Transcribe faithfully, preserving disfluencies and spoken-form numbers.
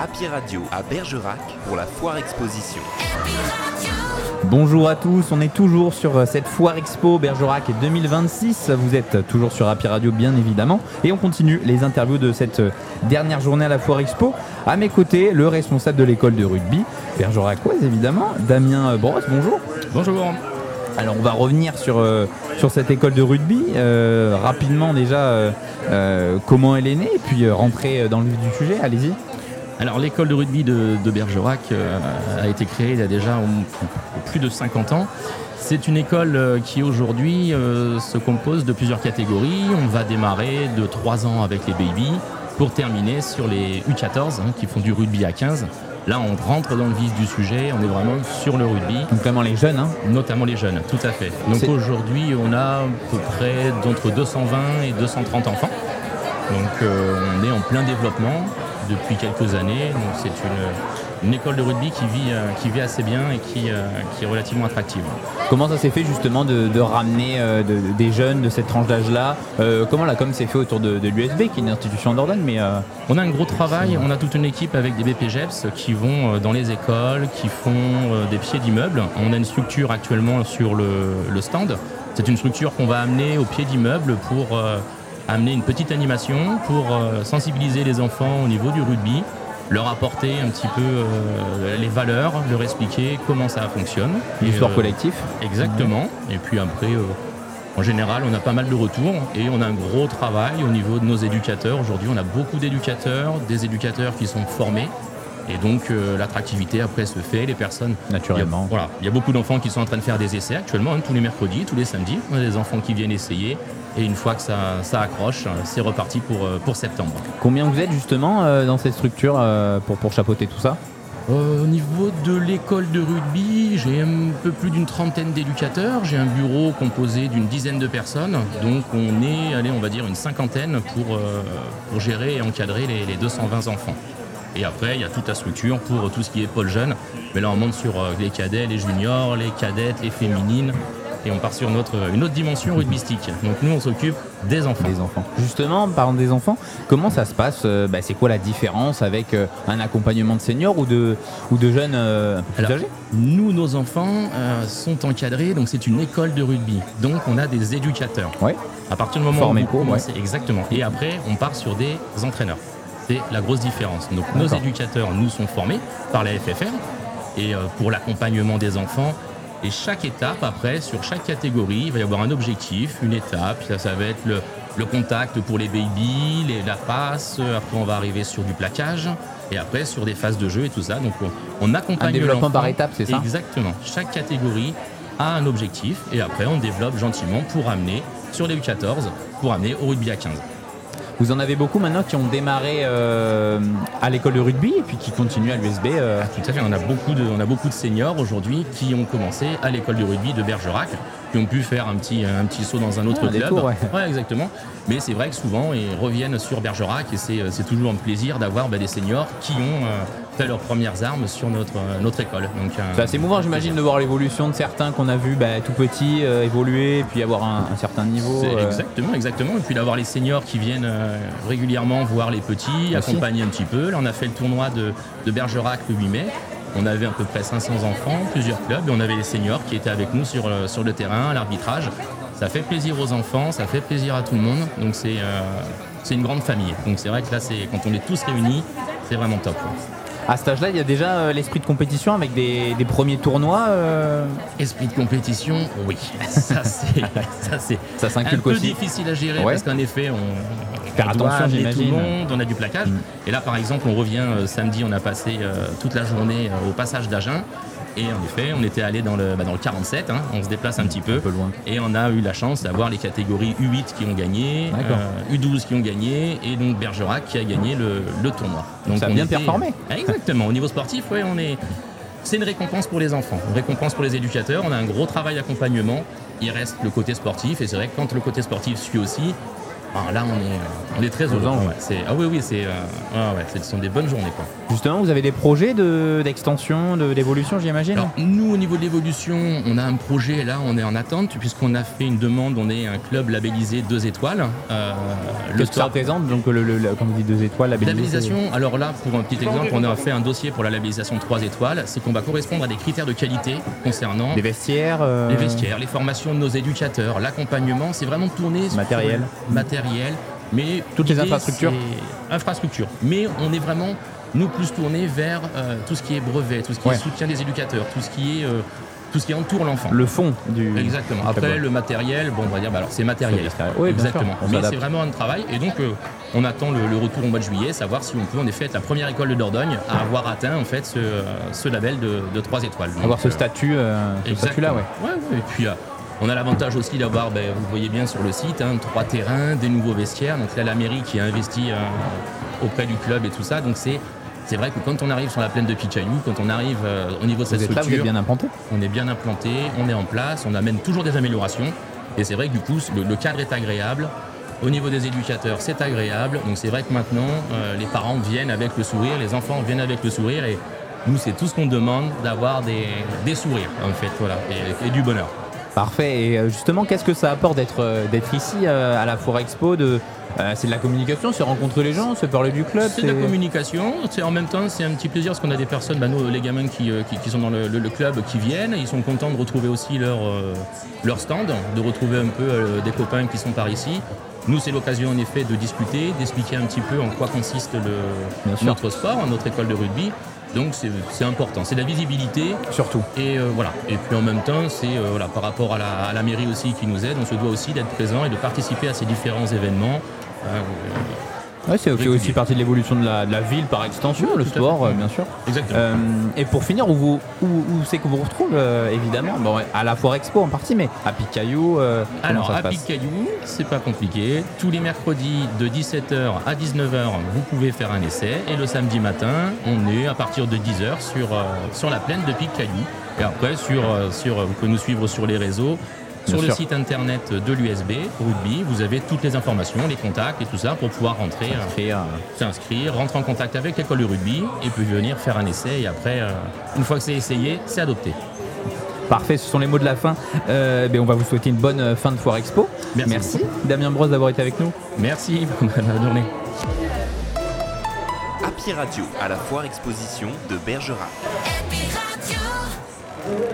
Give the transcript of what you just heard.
Happy Radio à Bergerac pour la Foire Exposition. Bonjour à tous, on est toujours sur cette Foire Expo Bergerac deux mille vingt-six. Vous êtes toujours sur Happy Radio bien évidemment. Et on continue les interviews de cette dernière journée à la Foire Expo. À mes côtés, le responsable de l'école de rugby bergeracoise évidemment, Damien Brosse. Bonjour. Bonjour. Alors on va revenir sur, euh, sur cette école de rugby, euh, rapidement déjà euh, euh, comment elle est née et puis euh, rentrer dans le vif du sujet, allez-y. Alors l'école de rugby de, de Bergerac euh, a été créée il y a déjà au, plus de cinquante ans. C'est une école euh, qui aujourd'hui euh, se compose de plusieurs catégories. On va démarrer de trois ans avec les babies pour terminer sur les U quatorze hein, qui font du rugby à quinze. Là, on rentre dans le vif du sujet, on est vraiment sur le rugby. Notamment les jeunes, hein. Notamment les jeunes, tout à fait. Donc c'est... aujourd'hui, on a à peu près d'entre deux cent vingt et deux cent trente enfants. Donc euh, on est en plein développement depuis quelques années. Donc c'est une, une école de rugby qui vit, euh, qui vit assez bien et qui, euh, qui est relativement attractive. Comment ça s'est fait justement de, de ramener euh, de, des jeunes de cette tranche d'âge-là euh, Comment la com s'est fait autour de, de l'U S B, qui est une institution en Dordogne mais euh... On a un gros travail, on a toute une équipe avec des B P G E P S qui vont dans les écoles, qui font euh, des pieds d'immeubles. On a une structure actuellement sur le, le stand. C'est une structure qu'on va amener au pied d'immeubles pour... Euh, amener une petite animation pour euh, sensibiliser les enfants au niveau du rugby, leur apporter un petit peu euh, les valeurs, leur expliquer comment ça fonctionne. Du sport euh, collectif. Exactement. Et puis après, euh, en général, on a pas mal de retours et on a un gros travail au niveau de nos éducateurs. Aujourd'hui, on a beaucoup d'éducateurs, des éducateurs qui sont formés. Et donc euh, l'attractivité après se fait, les personnes... Naturellement. Il y a, voilà, il y a beaucoup d'enfants qui sont en train de faire des essais actuellement, hein, tous les mercredis, tous les samedis. On a des enfants qui viennent essayer. Et une fois que ça, ça accroche, c'est reparti pour, pour septembre. Combien vous êtes justement euh, dans cette structure euh, pour, pour chapeauter tout ça ? euh, Au niveau de l'école de rugby, j'ai un peu plus d'une trentaine d'éducateurs. J'ai un bureau composé d'une dizaine de personnes. Donc on est, allez, on va dire une cinquantaine pour, euh, pour gérer et encadrer les, les deux cent vingt enfants. Et après, il y a toute la structure pour tout ce qui est pôle jeune. Mais là, on monte sur les cadets, les juniors, les cadettes, les féminines. Et on part sur notre, une autre dimension rugbystique. Donc nous, on s'occupe des enfants. Des enfants. Justement, parlant des enfants, comment ça se passe euh, bah, c'est quoi la différence avec euh, un accompagnement de seniors ou de, ou de jeunes euh, un peu plus Alors, âgés ? Nous, nos enfants euh, sont encadrés, donc c'est une école de rugby. Donc on a des éducateurs. Ouais. À partir du moment Formés où on commence, ouais. Exactement. Et après, on part sur des entraîneurs. C'est la grosse différence. Donc nos D'accord. éducateurs, nous, sont formés par la F F R. Et euh, pour l'accompagnement des enfants, et chaque étape, après, sur chaque catégorie, il va y avoir un objectif, une étape. Ça, ça va être le, le contact pour les babies, les, la passe. Après, on va arriver sur du plaquage. Et après, sur des phases de jeu et tout ça. Donc, on, on accompagne un développement l'enfant. par étape, c'est ça ? Exactement. Chaque catégorie a un objectif. Et après, on développe gentiment pour amener sur les U quatorze, pour amener au rugby à quinze. Vous en avez beaucoup maintenant qui ont démarré euh, à l'école de rugby et puis qui continuent à l'U S B euh... ah, Tout à fait, on a beaucoup de, on a beaucoup de seniors aujourd'hui qui ont commencé à l'école de rugby de Bergerac, qui ont pu faire un petit, un petit saut dans un autre ah, club. Tours, ouais. Ouais, exactement. Mais c'est vrai que souvent, ils reviennent sur Bergerac et c'est, c'est toujours un plaisir d'avoir bah, des seniors qui ont euh, fait leurs premières armes sur notre, euh, notre école. Donc, euh, c'est assez émouvant, j'imagine, de voir l'évolution de certains qu'on a vu bah, tout petits euh, évoluer et puis avoir un, un certain niveau. C'est euh... Exactement, exactement. Et puis d'avoir les seniors qui viennent euh, régulièrement voir les petits, Merci. accompagner un petit peu. Là, on a fait le tournoi de, de Bergerac le huit mai. On avait à peu près cinq cents enfants, plusieurs clubs, et on avait les seniors qui étaient avec nous sur, sur le terrain, à l'arbitrage. Ça fait plaisir aux enfants, ça fait plaisir à tout le monde. Donc c'est, euh, c'est une grande famille. Donc c'est vrai que là, c'est, quand on est tous réunis, c'est vraiment top. Quoi. À cet âge-là, il y a déjà euh, l'esprit de compétition avec des, des premiers tournois euh... Esprit de compétition, oui. Ça, c'est, ça, c'est ça s'inculque un peu aussi. difficile à gérer ouais. parce qu'en effet, on, Faire on attention, doit amener j'imagine. tout le monde, on a du plaquage. Mm. Et là, par exemple, on revient euh, samedi, on a passé euh, toute la journée euh, au passage d'Agen. Et en effet, on était allé dans le, bah dans le quarante-sept, hein, on se déplace un petit peu, un peu loin. Et on a eu la chance d'avoir les catégories U huit qui ont gagné, euh, U douze qui ont gagné, et donc Bergerac qui a gagné le, le tournoi. Donc ça a bien était... performé. Exactement, au niveau sportif, ouais, on est... c'est une récompense pour les enfants, une récompense pour les éducateurs, on a un gros travail d'accompagnement, il reste le côté sportif, et c'est vrai que quand le côté sportif suit aussi, Alors là, on est, on est très heureux. ans, Ouais. ouais. C'est, ah oui, oui, c'est, euh, ouais, ouais, ce sont des bonnes journées, quoi. Justement, vous avez des projets de, d'extension, de, d'évolution, j'imagine. Alors, nous, au niveau de l'évolution, on a un projet, là, on est en attente, puisqu'on a fait une demande, on est un club labellisé deux étoiles. Euh, Qu'est-ce que ça représente, donc, le, le, le- comme vous dites, deux étoiles, labellisé, Labellisation, alors là, pour un petit exemple, on a fait un dossier pour la labellisation trois étoiles. C'est qu'on va correspondre à des critères de qualité concernant c'est des vestiaires. euh, les vestiaires, les formations de nos éducateurs, l'accompagnement. C'est vraiment tourné sur Matériel. le matériel, mais Toutes les l'idée, infrastructures. c'est infrastructures. Mais on est vraiment nous plus tournés vers euh, tout ce qui est brevet, tout ce qui Ouais. est soutien des éducateurs, tout ce qui est euh, tout ce qui entoure l'enfant. Le fond du. Exactement. Très Après, beau. le matériel, bon, on va dire, bah alors c'est matériel. C'est matériel. Oui, bien exactement. sûr, on Mais s'adapte. c'est vraiment un travail. Et donc, euh, on attend le, le retour au mois de juillet, savoir si on peut en effet être la première école de Dordogne à avoir atteint en fait ce, euh, ce label de, de trois étoiles. Donc, Avoir ce euh, statut, euh, ce statut-là, ouais. Ouais, ouais. Et puis, euh, on a l'avantage aussi d'avoir, ben, vous voyez bien sur le site, hein, trois terrains, des nouveaux vestiaires. Donc là, la mairie qui a investi euh, auprès du club et tout ça. Donc c'est c'est vrai que quand on arrive sur la plaine de Pichailou, quand on arrive euh, au niveau de cette Vous êtes là, vous structure, êtes bien implanté. on est bien implanté, on est en place, on amène toujours des améliorations. Et c'est vrai que du coup, le, le cadre est agréable. Au niveau des éducateurs, c'est agréable. Donc c'est vrai que maintenant, euh, les parents viennent avec le sourire, les enfants viennent avec le sourire. Et nous, c'est tout ce qu'on demande, d'avoir des, des sourires, en fait, voilà, et, et du bonheur. Parfait. Et euh, justement, qu'est-ce que ça apporte d'être euh, d'être ici euh, à la Foire Expo de, euh, c'est de la communication, c'est rencontrer les gens, c'est parler du club. C'est de la communication, c'est en même temps c'est un petit plaisir parce qu'on a des personnes, bah, nous les gamins qui, euh, qui, qui sont dans le, le- le club qui viennent, ils sont contents de retrouver aussi leur, euh, leur stand, de retrouver un peu euh, des copains qui sont par ici. Nous c'est l'occasion en effet de discuter, d'expliquer un petit peu en quoi consiste Bien le, sûr. notre sport, notre école de rugby. Donc c'est c'est important, c'est de la visibilité. Surtout. Et euh, voilà. Et puis en même temps, c'est euh, voilà, par rapport à la, à la mairie aussi qui nous aide, on se doit aussi d'être présent et de participer à ces différents événements. Euh, Ouais, c'est Régulier. aussi partie de l'évolution de la, de la ville par extension, Oui, le tout à sport, fait. euh, bien sûr. exactement. Euh, et pour finir, où, vous, où, où c'est qu'on vous retrouve, euh, évidemment bon, ouais, à la Foire Expo en partie, mais à Picaillou, euh, comment Alors, ça se à passe Picaillou, c'est pas compliqué. Tous les mercredis de dix-sept heures à dix-neuf heures, vous pouvez faire un essai. Et le samedi matin, on est à partir de dix heures sur, euh, sur la plaine de Picaillou. Et après, sur, euh, sur, vous pouvez nous suivre sur les réseaux. Bien Sur le sûr. site internet de l'U S B, Rugby, vous avez toutes les informations, les contacts et tout ça pour pouvoir rentrer, euh, Et, euh, s'inscrire, rentrer en contact avec l'école de rugby et puis venir faire un essai. Et après, euh, une fois que c'est essayé, c'est adopté. Parfait, ce sont les mots de la fin. Euh, ben, on va vous souhaiter une bonne euh, fin de Foire Expo. Merci beaucoup. Damien Brosse d'avoir été avec nous. Merci, bonne journée. Happy Radio à la Foire Exposition de Bergerac.